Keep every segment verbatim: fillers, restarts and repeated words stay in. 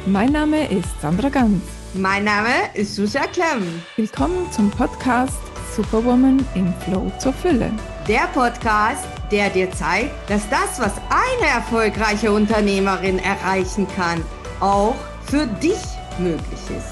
Mein Name ist Sandra Ganz. Mein Name ist Susha Klemm. Willkommen zum Podcast Superwoman im Flow zur Fülle. Der Podcast, der dir zeigt, dass das, was eine erfolgreiche Unternehmerin erreichen kann, auch für dich möglich ist.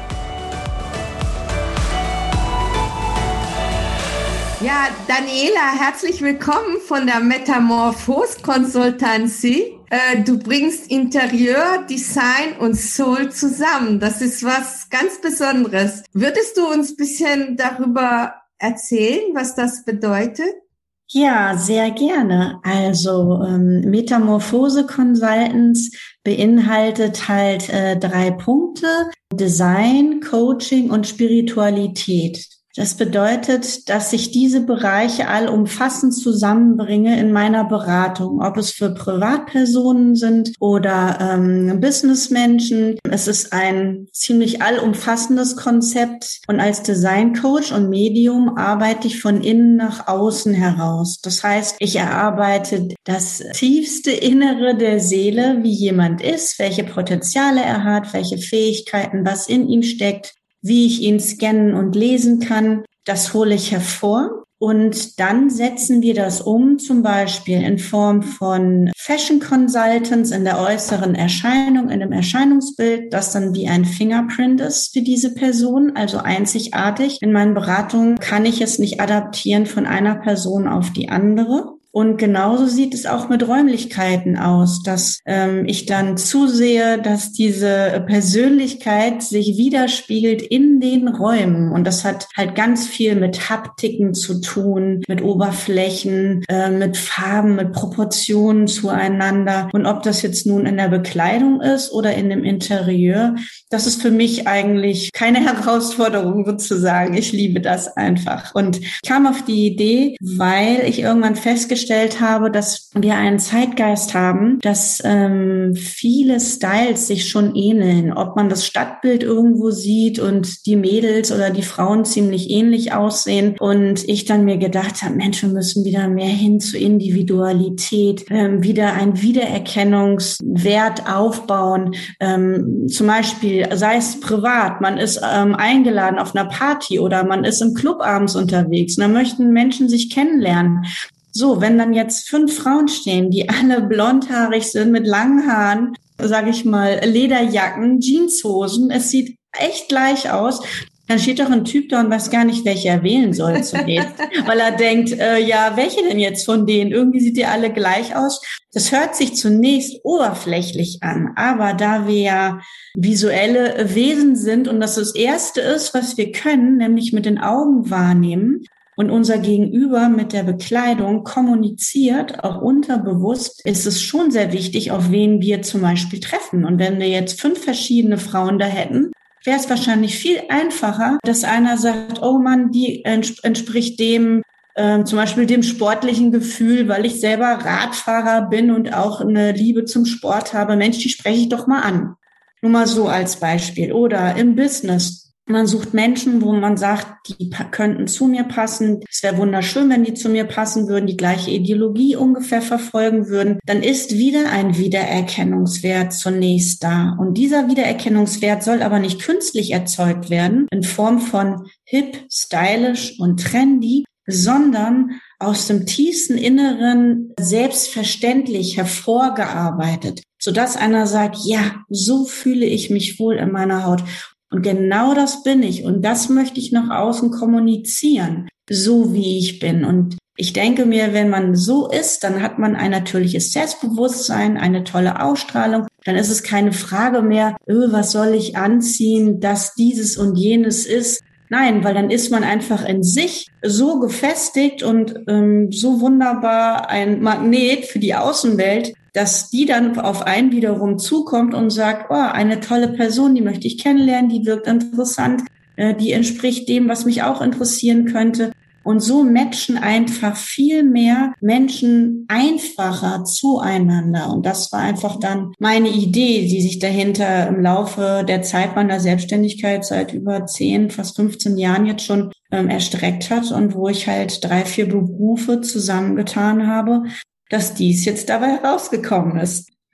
Ja, Daniela, herzlich willkommen von der Metamorphose Consultancy. Äh, du bringst Interieur, Design und Soul zusammen. Das ist was ganz Besonderes. Würdest du uns ein bisschen darüber erzählen, was das bedeutet? Ja, sehr gerne. Also ähm, Metamorphose Consultants beinhaltet halt äh, drei Punkte: Design, Coaching und Spiritualität. Das bedeutet, dass ich diese Bereiche allumfassend zusammenbringe in meiner Beratung, ob es für Privatpersonen sind oder ähm, Businessmenschen. Es ist ein ziemlich allumfassendes Konzept und als Designcoach und Medium arbeite ich von innen nach außen heraus. Das heißt, ich erarbeite das tiefste Innere der Seele, wie jemand ist, welche Potenziale er hat, welche Fähigkeiten, was in ihm steckt, wie ich ihn scannen und lesen kann. Das hole ich hervor und dann setzen wir das um, zum Beispiel in Form von Fashion Consultants in der äußeren Erscheinung, in dem Erscheinungsbild, das dann wie ein Fingerprint ist für diese Person, also einzigartig. In meinen Beratungen kann ich es nicht adaptieren von einer Person auf die andere. Und genauso sieht es auch mit Räumlichkeiten aus, dass ähm, ich dann zusehe, dass diese Persönlichkeit sich widerspiegelt in den Räumen. Und das hat halt ganz viel mit Haptiken zu tun, mit Oberflächen, äh, mit Farben, mit Proportionen zueinander. Und ob das jetzt nun in der Bekleidung ist oder in dem Interieur, das ist für mich eigentlich keine Herausforderung sozusagen. Ich liebe das einfach. Und ich kam auf die Idee, weil ich irgendwann festgestellt habe, dass wir einen Zeitgeist haben, dass ähm, viele Styles sich schon ähneln. Ob man das Stadtbild irgendwo sieht und die Mädels oder die Frauen ziemlich ähnlich aussehen. Und ich dann mir gedacht habe, Mensch, wir müssen wieder mehr hin zur Individualität, ähm, wieder einen Wiedererkennungswert aufbauen. Ähm, zum Beispiel, sei es privat, man ist ähm, eingeladen auf einer Party oder man ist im Club abends unterwegs und da möchten Menschen sich kennenlernen. So, wenn dann jetzt fünf Frauen stehen, die alle blondhaarig sind, mit langen Haaren, sage ich mal, Lederjacken, Jeanshosen, es sieht echt gleich aus, dann steht doch ein Typ da und weiß gar nicht, welche er wählen soll zunächst, weil er denkt, äh, ja, welche denn jetzt von denen? Irgendwie sieht die alle gleich aus. Das hört sich zunächst oberflächlich an, aber da wir ja visuelle Wesen sind und das das Erste ist, was wir können, nämlich mit den Augen wahrnehmen, und unser Gegenüber mit der Bekleidung kommuniziert, auch unterbewusst, ist es schon sehr wichtig, auf wen wir zum Beispiel treffen. Und wenn wir jetzt fünf verschiedene Frauen da hätten, wäre es wahrscheinlich viel einfacher, dass einer sagt, oh Mann, die entspricht dem, äh, zum Beispiel dem sportlichen Gefühl, weil ich selber Radfahrer bin und auch eine Liebe zum Sport habe. Mensch, die spreche ich doch mal an. Nur mal so als Beispiel. Oder im Business. Man sucht Menschen, wo man sagt, die könnten zu mir passen. Es wäre wunderschön, wenn die zu mir passen würden, die gleiche Ideologie ungefähr verfolgen würden. Dann ist wieder ein Wiedererkennungswert zunächst da. Und dieser Wiedererkennungswert soll aber nicht künstlich erzeugt werden, in Form von hip, stylisch und trendy, sondern aus dem tiefsten Inneren selbstverständlich hervorgearbeitet, sodass einer sagt, ja, so fühle ich mich wohl in meiner Haut. Und genau das bin ich und das möchte ich nach außen kommunizieren, so wie ich bin. Und ich denke mir, wenn man so ist, dann hat man ein natürliches Selbstbewusstsein, eine tolle Ausstrahlung. Dann ist es keine Frage mehr, öh, was soll ich anziehen, dass dieses und jenes ist. Nein, weil dann ist man einfach in sich so gefestigt und ähm, so wunderbar ein Magnet für die Außenwelt, dass die dann auf einen wiederum zukommt und sagt, oh, eine tolle Person, die möchte ich kennenlernen, die wirkt interessant, äh, die entspricht dem, was mich auch interessieren könnte. Und so matchen einfach viel mehr Menschen einfacher zueinander. Und das war einfach dann meine Idee, die sich dahinter im Laufe der Zeit meiner Selbstständigkeit seit über zehn, fast fünfzehn Jahren jetzt schon ähm, erstreckt hat und wo ich halt drei, vier Berufe zusammengetan habe, dass dies jetzt dabei herausgekommen ist.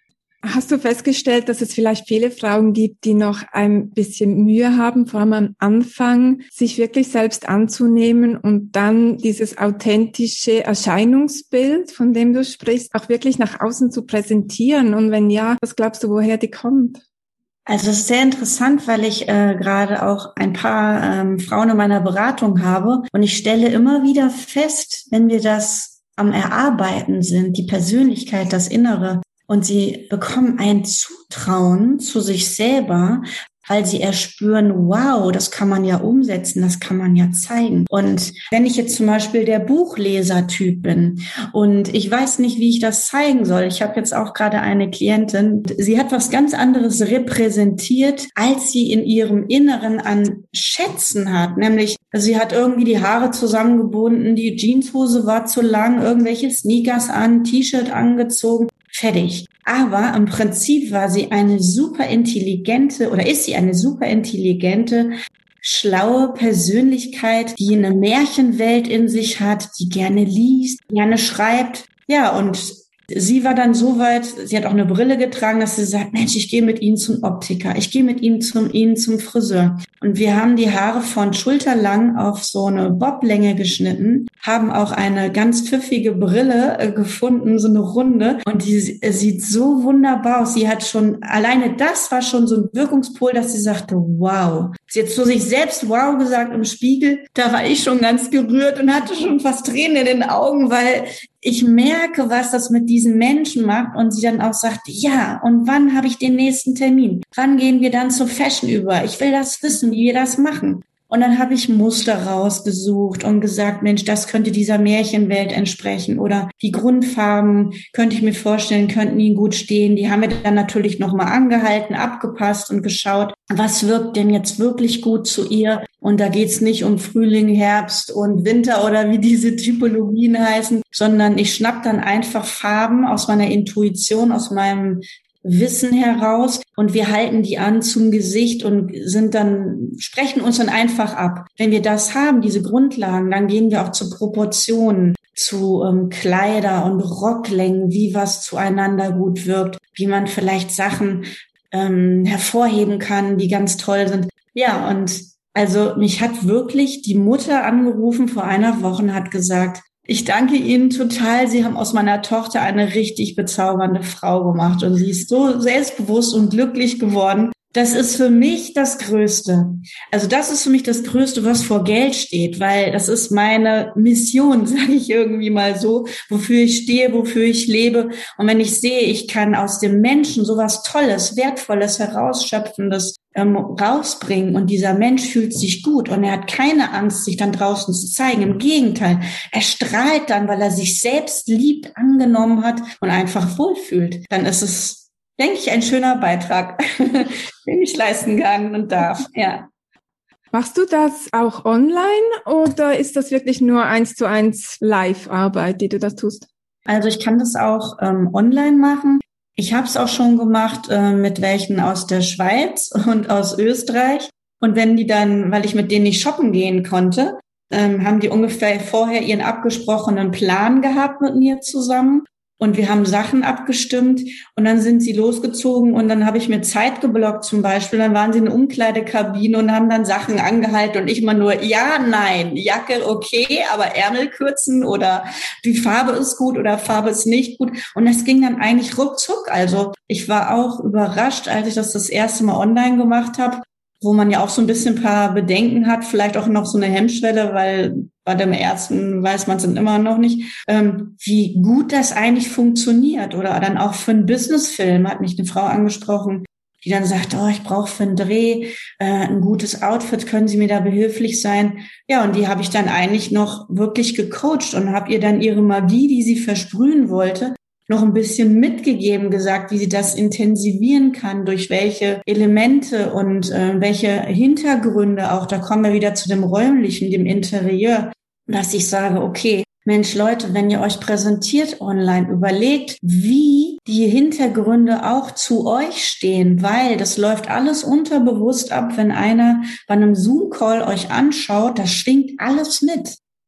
Hast du festgestellt, dass es vielleicht viele Frauen gibt, die noch ein bisschen Mühe haben, vor allem am Anfang, sich wirklich selbst anzunehmen und dann dieses authentische Erscheinungsbild, von dem du sprichst, auch wirklich nach außen zu präsentieren? Und wenn ja, was glaubst du, woher die kommt? Also es ist sehr interessant, weil ich äh, gerade auch ein paar ähm, Frauen in meiner Beratung habe und ich stelle immer wieder fest, wenn wir das am Erarbeiten sind, die Persönlichkeit, das Innere, und sie bekommen ein Zutrauen zu sich selber, weil sie erspüren, wow, das kann man ja umsetzen, das kann man ja zeigen. Und wenn ich jetzt zum Beispiel der Buchlesertyp bin und ich weiß nicht, wie ich das zeigen soll, ich habe jetzt auch gerade eine Klientin, sie hat was ganz anderes repräsentiert, als sie in ihrem Inneren an Schätzen hat, nämlich sie hat irgendwie die Haare zusammengebunden, die Jeanshose war zu lang, irgendwelche Sneakers an, T-Shirt angezogen. Fertig. Aber im Prinzip war sie eine super intelligente oder ist sie eine super intelligente, schlaue Persönlichkeit, die eine Märchenwelt in sich hat, die gerne liest, gerne schreibt. Ja, und sie war dann so weit, sie hat auch eine Brille getragen, dass sie sagt, Mensch, ich gehe mit Ihnen zum Optiker, ich gehe mit Ihnen zum, Ihnen zum Friseur. Und wir haben die Haare von schulterlang auf so eine Boblänge geschnitten, haben auch eine ganz pfiffige Brille äh, gefunden, so eine runde. Und die äh, sieht so wunderbar aus. Sie hat schon, alleine das war schon so ein Wirkungspol, dass sie sagte, wow. Sie hat zu sich selbst wow gesagt im Spiegel. Da war ich schon ganz gerührt und hatte schon fast Tränen in den Augen, weil ich merke, was das mit diesen Menschen macht. Und sie dann auch sagt, ja, und wann habe ich den nächsten Termin? Wann gehen wir dann zur Fashion über? Ich will das wissen, wie wir das machen. Und dann habe ich Muster rausgesucht und gesagt, Mensch, das könnte dieser Märchenwelt entsprechen. Oder die Grundfarben, könnte ich mir vorstellen, könnten Ihnen gut stehen. Die haben wir dann natürlich nochmal angehalten, abgepasst und geschaut, was wirkt denn jetzt wirklich gut zu ihr. Und da geht's nicht um Frühling, Herbst und Winter oder wie diese Typologien heißen, sondern ich schnapp dann einfach Farben aus meiner Intuition, aus meinem Wissen heraus und wir halten die an zum Gesicht und sind dann, sprechen uns dann einfach ab. Wenn wir das haben, diese Grundlagen, dann gehen wir auch zu Proportionen, zu ähm, Kleider und Rocklängen, wie was zueinander gut wirkt, wie man vielleicht Sachen ähm, hervorheben kann, die ganz toll sind. Ja, und also mich hat wirklich die Mutter angerufen vor einer Woche und hat gesagt, ich danke Ihnen total. Sie haben aus meiner Tochter eine richtig bezaubernde Frau gemacht und sie ist so selbstbewusst und glücklich geworden. Das ist für mich das Größte. Also das ist für mich das Größte, was vor Geld steht, weil das ist meine Mission, sage ich irgendwie mal so, wofür ich stehe, wofür ich lebe. Und wenn ich sehe, ich kann aus dem Menschen sowas Tolles, Wertvolles, Herausschöpfendes ähm, rausbringen und dieser Mensch fühlt sich gut und er hat keine Angst, sich dann draußen zu zeigen. Im Gegenteil, er strahlt dann, weil er sich selbst liebt, angenommen hat und einfach wohlfühlt. Dann ist es, denke ich, ein schöner Beitrag, den ich leisten kann und darf, ja. Machst du das auch online oder ist das wirklich nur eins zu eins Live-Arbeit, die du da tust? Also ich kann das auch ähm, online machen. Ich habe es auch schon gemacht äh, mit welchen aus der Schweiz und aus Österreich. Und wenn die dann, weil ich mit denen nicht shoppen gehen konnte, ähm, haben die ungefähr vorher ihren abgesprochenen Plan gehabt mit mir zusammen. Und wir haben Sachen abgestimmt und dann sind sie losgezogen und dann habe ich mir Zeit geblockt zum Beispiel. Dann waren sie in der Umkleidekabine und haben dann Sachen angehalten und ich mal nur, ja, nein, Jacke okay, aber Ärmel kürzen oder die Farbe ist gut oder Farbe ist nicht gut. Und das ging dann eigentlich ruckzuck. Also ich war auch überrascht, als ich das das erste Mal online gemacht habe, wo man ja auch so ein bisschen ein paar Bedenken hat, vielleicht auch noch so eine Hemmschwelle, weil bei dem ersten weiß man es dann immer noch nicht, ähm, wie gut das eigentlich funktioniert. Oder dann auch für einen Businessfilm hat mich eine Frau angesprochen, die dann sagt, oh, ich brauche für einen Dreh äh, ein gutes Outfit, können Sie mir da behilflich sein? Ja, und die habe ich dann eigentlich noch wirklich gecoacht und habe ihr dann ihre Magie, die sie versprühen wollte, noch ein bisschen mitgegeben, gesagt, wie sie das intensivieren kann, durch welche Elemente und äh, welche Hintergründe auch. Da kommen wir wieder zu dem Räumlichen, dem Interieur, dass ich sage, okay, Mensch, Leute, wenn ihr euch präsentiert online, überlegt, wie die Hintergründe auch zu euch stehen, weil das läuft alles unterbewusst ab, wenn einer bei einem Zoom-Call euch anschaut, das schwingt alles mit.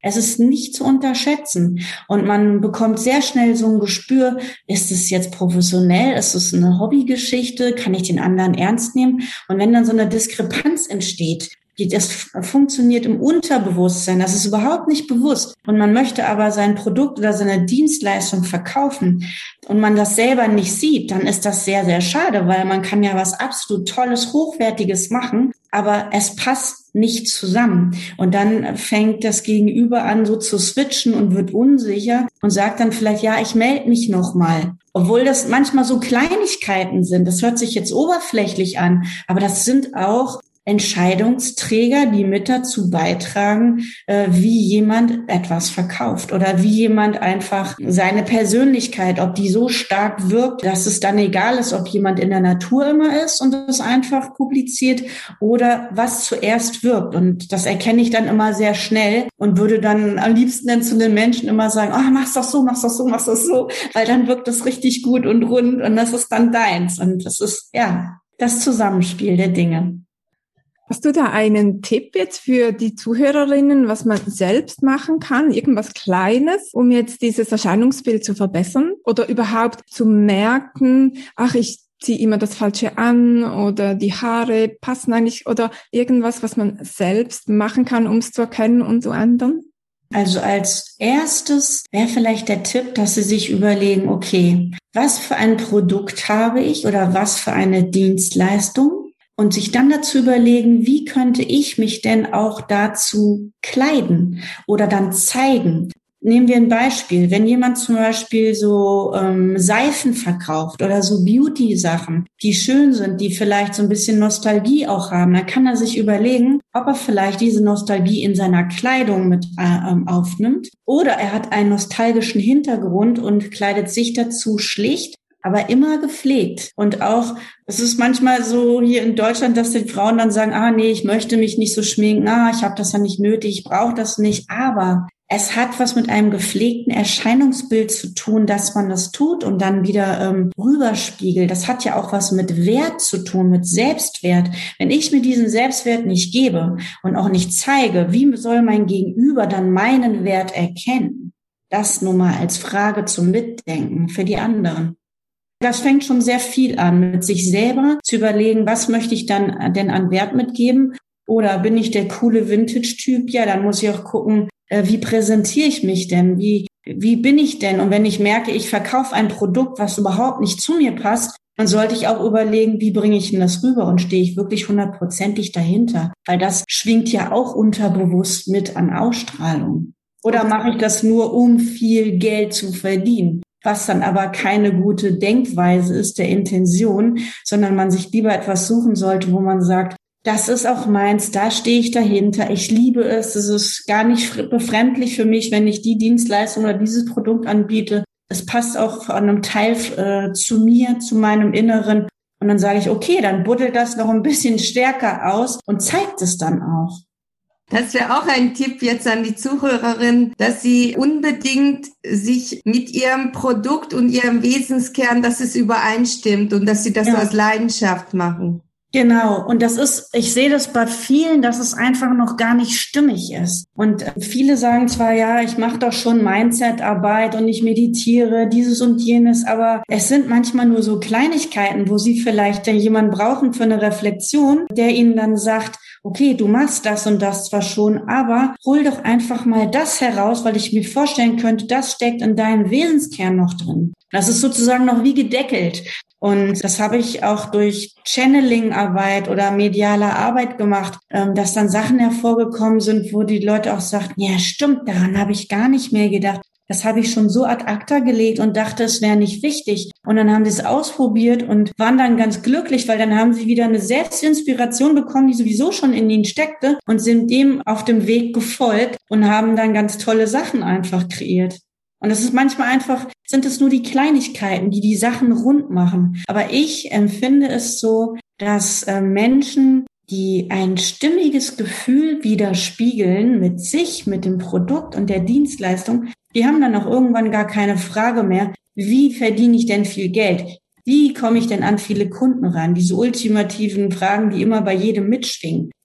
Es ist nicht zu unterschätzen. Und man bekommt sehr schnell so ein Gespür, ist es jetzt professionell, ist es eine Hobbygeschichte, kann ich den anderen ernst nehmen? Und wenn dann so eine Diskrepanz entsteht, das funktioniert im Unterbewusstsein, das ist überhaupt nicht bewusst. Und man möchte aber sein Produkt oder seine Dienstleistung verkaufen und man das selber nicht sieht, dann ist das sehr, sehr schade, weil man kann ja was absolut Tolles, Hochwertiges machen, aber es passt nicht zusammen. Und dann fängt das Gegenüber an, so zu switchen und wird unsicher und sagt dann vielleicht, ja, ich melde mich nochmal. Obwohl das manchmal so Kleinigkeiten sind. Das hört sich jetzt oberflächlich an, aber das sind auch Entscheidungsträger, die mit dazu beitragen, äh, wie jemand etwas verkauft oder wie jemand einfach seine Persönlichkeit, ob die so stark wirkt, dass es dann egal ist, ob jemand in der Natur immer ist und es einfach publiziert oder was zuerst wirkt. Und das erkenne ich dann immer sehr schnell und würde dann am liebsten dann zu den Menschen immer sagen, oh, mach's doch so, mach's doch so, mach's doch so, weil dann wirkt es richtig gut und rund und das ist dann deins. Und das ist, ja, das Zusammenspiel der Dinge. Hast du da einen Tipp jetzt für die Zuhörerinnen, was man selbst machen kann? Irgendwas Kleines, um jetzt dieses Erscheinungsbild zu verbessern? Oder überhaupt zu merken, ach, ich ziehe immer das Falsche an oder die Haare passen eigentlich oder irgendwas, was man selbst machen kann, um es zu erkennen und zu ändern? Also als erstes wäre vielleicht der Tipp, dass Sie sich überlegen, okay, was für ein Produkt habe ich oder was für eine Dienstleistung? Und sich dann dazu überlegen, wie könnte ich mich denn auch dazu kleiden oder dann zeigen. Nehmen wir ein Beispiel. Wenn jemand zum Beispiel so ähm, Seifen verkauft oder so Beauty-Sachen, die schön sind, die vielleicht so ein bisschen Nostalgie auch haben, dann kann er sich überlegen, ob er vielleicht diese Nostalgie in seiner Kleidung mit äh, aufnimmt. Oder er hat einen nostalgischen Hintergrund und kleidet sich dazu schlicht, aber immer gepflegt. Und auch, es ist manchmal so hier in Deutschland, dass die Frauen dann sagen, ah nee, ich möchte mich nicht so schminken, ah, ich habe das ja nicht nötig, ich brauche das nicht. Aber es hat was mit einem gepflegten Erscheinungsbild zu tun, dass man das tut und dann wieder ähm, rüberspiegelt. Das hat ja auch was mit Wert zu tun, mit Selbstwert. Wenn ich mir diesen Selbstwert nicht gebe und auch nicht zeige, wie soll mein Gegenüber dann meinen Wert erkennen? Das nur mal als Frage zum Mitdenken für die anderen. Das fängt schon sehr viel an, mit sich selber zu überlegen, was möchte ich dann denn an Wert mitgeben? Oder bin ich der coole Vintage-Typ? Ja, dann muss ich auch gucken, wie präsentiere ich mich denn? Wie, wie bin ich denn? Und wenn ich merke, ich verkaufe ein Produkt, was überhaupt nicht zu mir passt, dann sollte ich auch überlegen, wie bringe ich denn das rüber? Und stehe ich wirklich hundertprozentig dahinter? Weil das schwingt ja auch unterbewusst mit an Ausstrahlung. Oder mache ich das nur, um viel Geld zu verdienen? Was dann aber keine gute Denkweise ist der Intention, sondern man sich lieber etwas suchen sollte, wo man sagt, das ist auch meins, da stehe ich dahinter, ich liebe es, es ist gar nicht befremdlich für mich, wenn ich die Dienstleistung oder dieses Produkt anbiete. Es passt auch von einem Teil äh, zu mir, zu meinem Inneren. Und dann sage ich, okay, dann buddelt das noch ein bisschen stärker aus und zeigt es dann auch. Das wäre auch ein Tipp jetzt an die Zuhörerin, dass sie unbedingt sich mit ihrem Produkt und ihrem Wesenskern, dass es übereinstimmt und dass sie das ja aus Leidenschaft machen. Genau. Und das ist, ich sehe das bei vielen, dass es einfach noch gar nicht stimmig ist. Und viele sagen zwar, ja, ich mache doch schon Mindset-Arbeit und ich meditiere, dieses und jenes, aber es sind manchmal nur so Kleinigkeiten, wo sie vielleicht jemanden brauchen für eine Reflexion, der ihnen dann sagt, okay, du machst das und das zwar schon, aber hol doch einfach mal das heraus, weil ich mir vorstellen könnte, das steckt in deinem Wesenskern noch drin. Das ist sozusagen noch wie gedeckelt. Und das habe ich auch durch Channeling-Arbeit oder mediale Arbeit gemacht, dass dann Sachen hervorgekommen sind, wo die Leute auch sagten, ja stimmt, daran habe ich gar nicht mehr gedacht. Das habe ich schon so ad acta gelegt und dachte, es wäre nicht wichtig. Und dann haben sie es ausprobiert und waren dann ganz glücklich, weil dann haben sie wieder eine Selbstinspiration bekommen, die sowieso schon in ihnen steckte und sind dem auf dem Weg gefolgt und haben dann ganz tolle Sachen einfach kreiert. Und es ist manchmal einfach, sind es nur die Kleinigkeiten, die die Sachen rund machen. Aber ich empfinde es so, dass äh, Menschen, die ein stimmiges Gefühl widerspiegeln mit sich, mit dem Produkt und der Dienstleistung, die haben dann auch irgendwann gar keine Frage mehr, wie verdiene ich denn viel Geld? Wie komme ich denn an viele Kunden ran? Diese ultimativen Fragen, die immer bei jedem mitschwingen.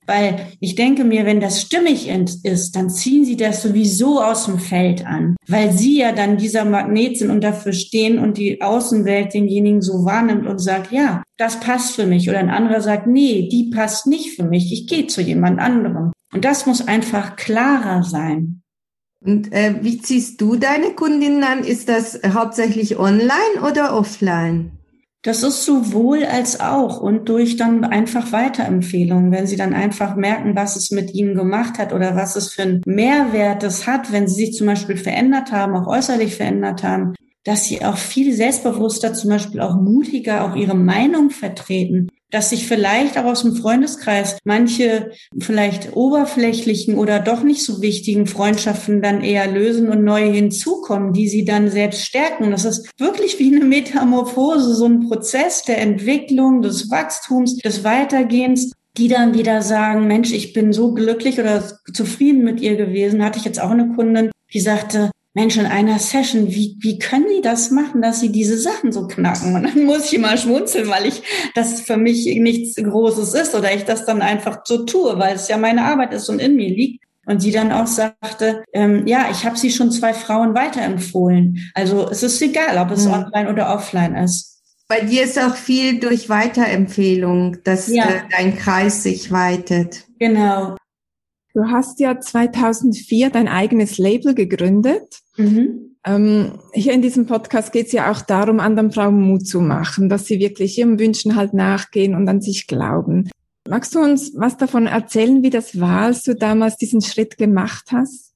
Weil ich denke mir, wenn das stimmig ist, dann ziehen sie das sowieso aus dem Feld an, weil sie ja dann dieser Magnet sind und dafür stehen und die Außenwelt denjenigen so wahrnimmt und sagt, ja, das passt für mich. Oder ein anderer sagt, nee, die passt nicht für mich, ich gehe zu jemand anderem. Und das muss einfach klarer sein. Und äh, wie ziehst du deine Kundinnen an? Ist das hauptsächlich online oder offline? Das ist sowohl als auch und durch dann einfach Weiterempfehlungen, wenn sie dann einfach merken, was es mit ihnen gemacht hat oder was es für einen Mehrwert es hat, wenn sie sich zum Beispiel verändert haben, auch äußerlich verändert haben, dass sie auch viel selbstbewusster, zum Beispiel auch mutiger auch ihre Meinung vertreten, dass sich vielleicht auch aus dem Freundeskreis manche vielleicht oberflächlichen oder doch nicht so wichtigen Freundschaften dann eher lösen und neue hinzukommen, die sie dann selbst stärken. Das ist wirklich wie eine Metamorphose, so ein Prozess der Entwicklung, des Wachstums, des Weitergehens, die dann wieder sagen, Mensch, ich bin so glücklich oder zufrieden mit ihr gewesen. Hatte ich jetzt auch eine Kundin, die sagte, Mensch, in einer Session, wie, wie können die das machen, dass sie diese Sachen so knacken? Und dann muss ich immer schmunzeln, weil ich das für mich nichts Großes ist oder ich das dann einfach so tue, weil es ja meine Arbeit ist und in mir liegt. Und sie dann auch sagte, ähm, ja, ich habe sie schon zwei Frauen weiterempfohlen. Also es ist egal, ob es mhm. online oder offline ist. Bei dir ist auch viel durch Weiterempfehlung, dass ja. äh, dein Kreis sich weitet. Genau. Du hast ja zweitausendvier dein eigenes Label gegründet. Mhm. Ähm, hier in diesem Podcast geht es ja auch darum, anderen Frauen Mut zu machen, dass sie wirklich ihren Wünschen halt nachgehen und an sich glauben. Magst du uns was davon erzählen, wie das war, als du damals diesen Schritt gemacht hast?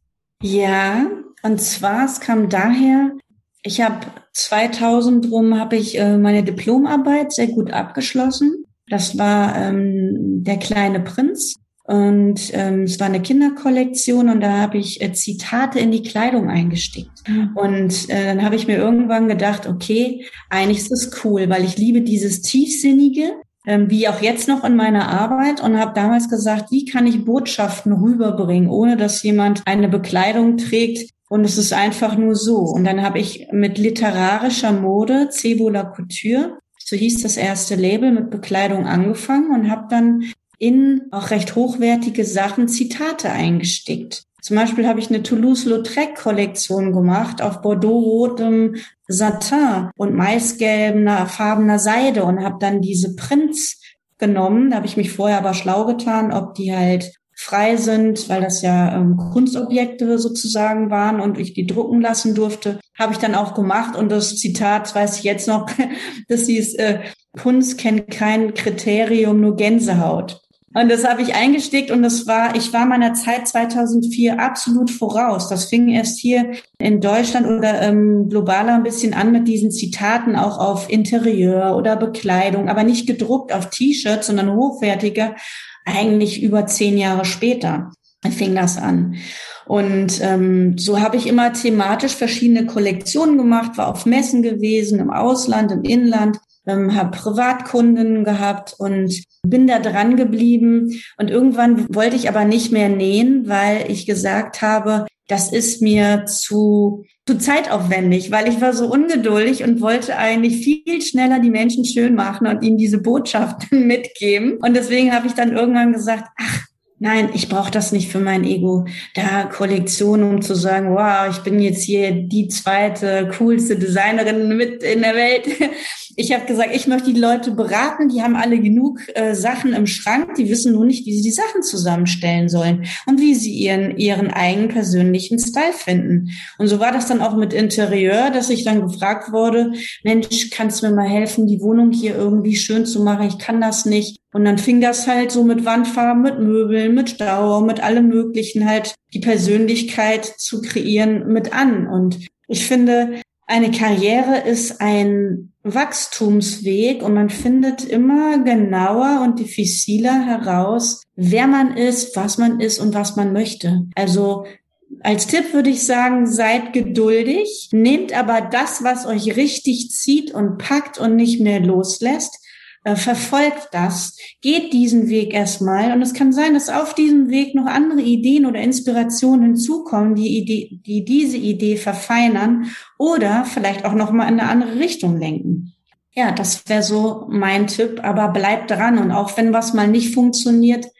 Ja, und zwar, es kam daher, ich habe zweitausend rum, habe ich äh, meine Diplomarbeit sehr gut abgeschlossen. Das war ähm, Der kleine Prinz. Und ähm, es war eine Kinderkollektion und da habe ich äh, Zitate in die Kleidung eingestickt. Mhm. Und äh, dann habe ich mir irgendwann gedacht, okay, eigentlich ist es cool, weil ich liebe dieses Tiefsinnige, ähm, wie auch jetzt noch in meiner Arbeit und habe damals gesagt, wie kann ich Botschaften rüberbringen, ohne dass jemand eine Bekleidung trägt und es ist einfach nur so. Und dann habe ich mit literarischer Mode, Cebola Couture, so hieß das erste Label, mit Bekleidung angefangen und habe dann in auch recht hochwertige Sachen Zitate eingestickt. Zum Beispiel habe ich eine Toulouse-Lautrec-Kollektion gemacht auf bordeaux-rotem Satin und maisgelbener, farbener Seide und habe dann diese Prints genommen. Da habe ich mich vorher aber schlau getan, ob die halt frei sind, weil das ja ähm, Kunstobjekte sozusagen waren und ich die drucken lassen durfte. Habe ich dann auch gemacht und das Zitat weiß ich jetzt noch, das hieß, äh, Kunst kennt kein Kriterium, nur Gänsehaut. Und das habe ich eingestickt und das war, ich war meiner Zeit zweitausendvier absolut voraus. Das fing erst hier in Deutschland oder ähm, globaler ein bisschen an mit diesen Zitaten auch auf Interieur oder Bekleidung, aber nicht gedruckt auf T-Shirts, sondern hochwertiger, eigentlich über zehn Jahre später fing das an. Und ähm, so habe ich immer thematisch verschiedene Kollektionen gemacht, war auf Messen gewesen, im Ausland, im Inland. Ähm, habe Privatkunden gehabt und bin da dran geblieben. Und irgendwann wollte ich aber nicht mehr nähen, weil ich gesagt habe, das ist mir zu, zu zeitaufwendig, weil ich war so ungeduldig und wollte eigentlich viel schneller die Menschen schön machen und ihnen diese Botschaften mitgeben. Und deswegen habe ich dann irgendwann gesagt, ach, nein, ich brauche das nicht für mein Ego. Da Kollektion, um zu sagen, wow, ich bin jetzt hier die zweite coolste Designerin mit in der Welt. Ich habe gesagt, ich möchte die Leute beraten, die haben alle genug äh, Sachen im Schrank, die wissen nur nicht, wie sie die Sachen zusammenstellen sollen und wie sie ihren ihren eigenen persönlichen Style finden. Und so war das dann auch mit Interieur, dass ich dann gefragt wurde, Mensch, kannst du mir mal helfen, die Wohnung hier irgendwie schön zu machen? Ich kann das nicht. Und dann fing das halt so mit Wandfarben, mit Möbeln, mit Stau, mit allem Möglichen halt die Persönlichkeit zu kreieren mit an. Und ich finde, eine Karriere ist ein Wachstumsweg und man findet immer genauer und diffiziler heraus, wer man ist, was man ist und was man möchte. Also als Tipp würde ich sagen, seid geduldig, nehmt aber das, was euch richtig zieht und packt und nicht mehr loslässt. Verfolgt das, geht diesen Weg erstmal und es kann sein, dass auf diesem Weg noch andere Ideen oder Inspirationen hinzukommen, die Idee, die diese Idee verfeinern oder vielleicht auch noch mal in eine andere Richtung lenken. Ja, das wäre so mein Tipp, aber bleibt dran und auch wenn was mal nicht funktioniert,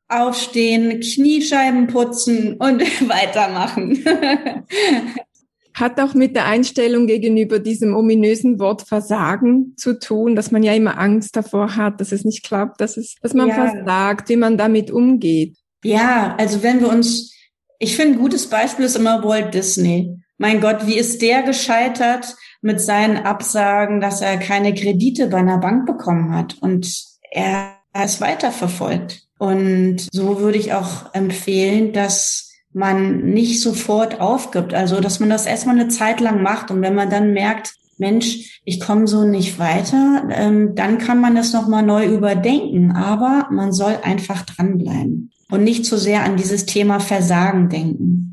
aufstehen, Kniescheiben putzen und weitermachen. Hat auch mit der Einstellung gegenüber diesem ominösen Wort Versagen zu tun, dass man ja immer Angst davor hat, dass es nicht klappt, dass es, dass man ja. versagt, wie man damit umgeht. Ja, also wenn wir uns, ich finde, ein gutes Beispiel ist immer Walt Disney. Mein Gott, wie ist der gescheitert mit seinen Absagen, dass er keine Kredite bei einer Bank bekommen hat, und er ist weiterverfolgt. Und so würde ich auch empfehlen, dass man nicht sofort aufgibt, also dass man das erstmal eine Zeit lang macht, und wenn man dann merkt, Mensch, ich komme so nicht weiter, ähm, dann kann man das nochmal neu überdenken, aber man soll einfach dranbleiben und nicht zu sehr an dieses Thema Versagen denken.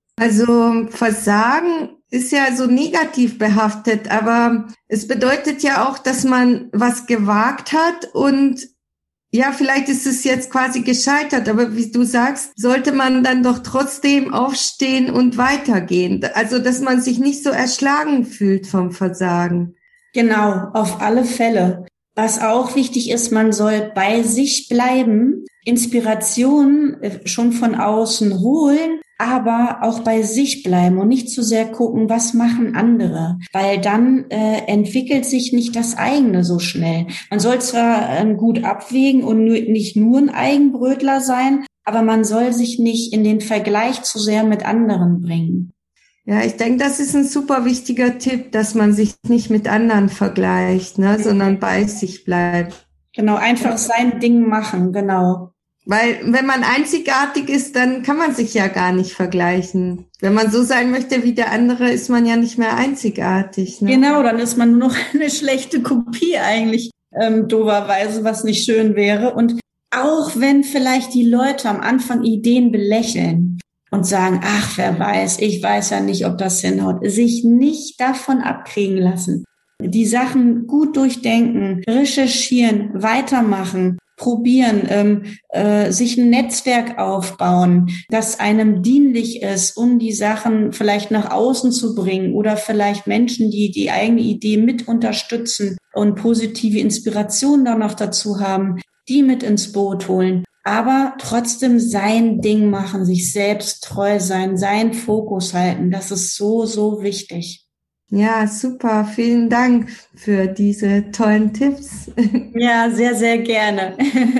Also Versagen ist ja so negativ behaftet, aber es bedeutet ja auch, dass man was gewagt hat, und ja, vielleicht ist es jetzt quasi gescheitert, aber wie du sagst, sollte man dann doch trotzdem aufstehen und weitergehen. Also, dass man sich nicht so erschlagen fühlt vom Versagen. Genau, auf alle Fälle. Was auch wichtig ist, man soll bei sich bleiben, Inspiration schon von außen holen, aber auch bei sich bleiben und nicht zu sehr gucken, was machen andere, weil dann äh, entwickelt sich nicht das eigene so schnell. Man soll zwar äh, gut abwägen und nur, nicht nur ein Eigenbrötler sein, aber man soll sich nicht in den Vergleich zu sehr mit anderen bringen. Ja, ich denke, das ist ein super wichtiger Tipp, dass man sich nicht mit anderen vergleicht, ne, mhm. sondern bei sich bleibt. Genau, einfach sein Ding machen, genau. Weil wenn man einzigartig ist, dann kann man sich ja gar nicht vergleichen. Wenn man so sein möchte wie der andere, ist man ja nicht mehr einzigartig. Ne? Genau, dann ist man nur noch eine schlechte Kopie eigentlich, ähm, dooferweise, was nicht schön wäre. Und auch wenn vielleicht die Leute am Anfang Ideen belächeln und sagen, ach, wer weiß, ich weiß ja nicht, ob das hinhaut, sich nicht davon abkriegen lassen. Die Sachen gut durchdenken, recherchieren, weitermachen, probieren, ähm, äh, sich ein Netzwerk aufbauen, das einem dienlich ist, um die Sachen vielleicht nach außen zu bringen, oder vielleicht Menschen, die die eigene Idee mit unterstützen und positive Inspiration dann noch dazu haben, die mit ins Boot holen. Aber trotzdem sein Ding machen, sich selbst treu sein, seinen Fokus halten, das ist so, so wichtig. Ja, super. Vielen Dank für diese tollen Tipps. Ja, sehr, sehr gerne.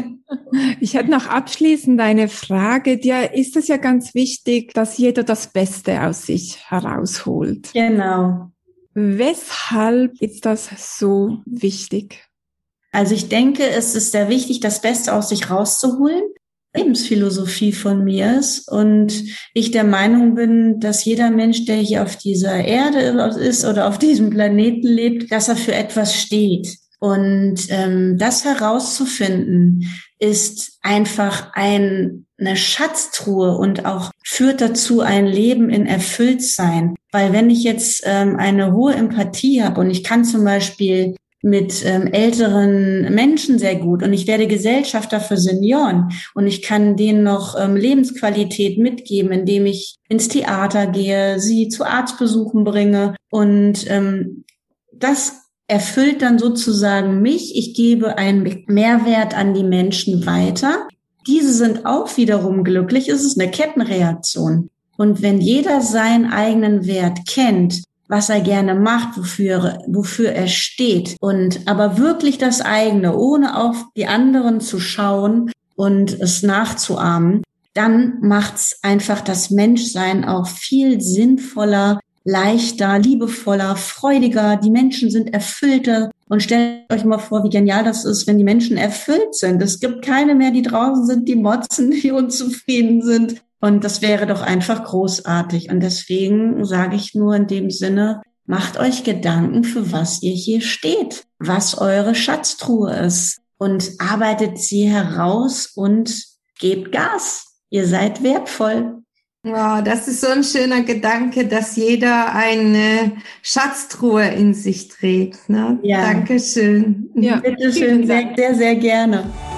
Ich hätte noch abschließend eine Frage. Dir ist es ja ganz wichtig, dass jeder das Beste aus sich herausholt. Genau. Weshalb ist das so wichtig? Also ich denke, es ist sehr wichtig, das Beste aus sich rauszuholen. Lebensphilosophie von mir ist und ich der Meinung bin, dass jeder Mensch, der hier auf dieser Erde ist oder auf diesem Planeten lebt, dass er für etwas steht. Und ähm, das herauszufinden, ist einfach ein, eine Schatztruhe und auch führt dazu ein Leben in Erfülltsein. Weil wenn ich jetzt ähm, eine hohe Empathie habe und ich kann zum Beispiel mit ähm, älteren Menschen sehr gut und ich werde Gesellschafter für Senioren und ich kann denen noch ähm, Lebensqualität mitgeben, indem ich ins Theater gehe, sie zu Arztbesuchen bringe und ähm, das erfüllt dann sozusagen mich. Ich gebe einen Mehrwert an die Menschen weiter. Diese sind auch wiederum glücklich. Es ist eine Kettenreaktion. Und wenn jeder seinen eigenen Wert kennt, was er gerne macht, wofür, wofür er steht und aber wirklich das eigene, ohne auf die anderen zu schauen und es nachzuahmen, dann macht's einfach das Menschsein auch viel sinnvoller, leichter, liebevoller, freudiger. Die Menschen sind erfüllter. Und stellt euch mal vor, wie genial das ist, wenn die Menschen erfüllt sind. Es gibt keine mehr, die draußen sind, die motzen, die unzufrieden sind. Und das wäre doch einfach großartig. Und deswegen sage ich nur in dem Sinne, macht euch Gedanken, für was ihr hier steht, was eure Schatztruhe ist. Und arbeitet sie heraus und gebt Gas. Ihr seid wertvoll. Wow, das ist so ein schöner Gedanke, dass jeder eine Schatztruhe in sich trägt. Ne? Ja. Dankeschön. Ja, bitteschön, sehr, sehr, sehr gerne.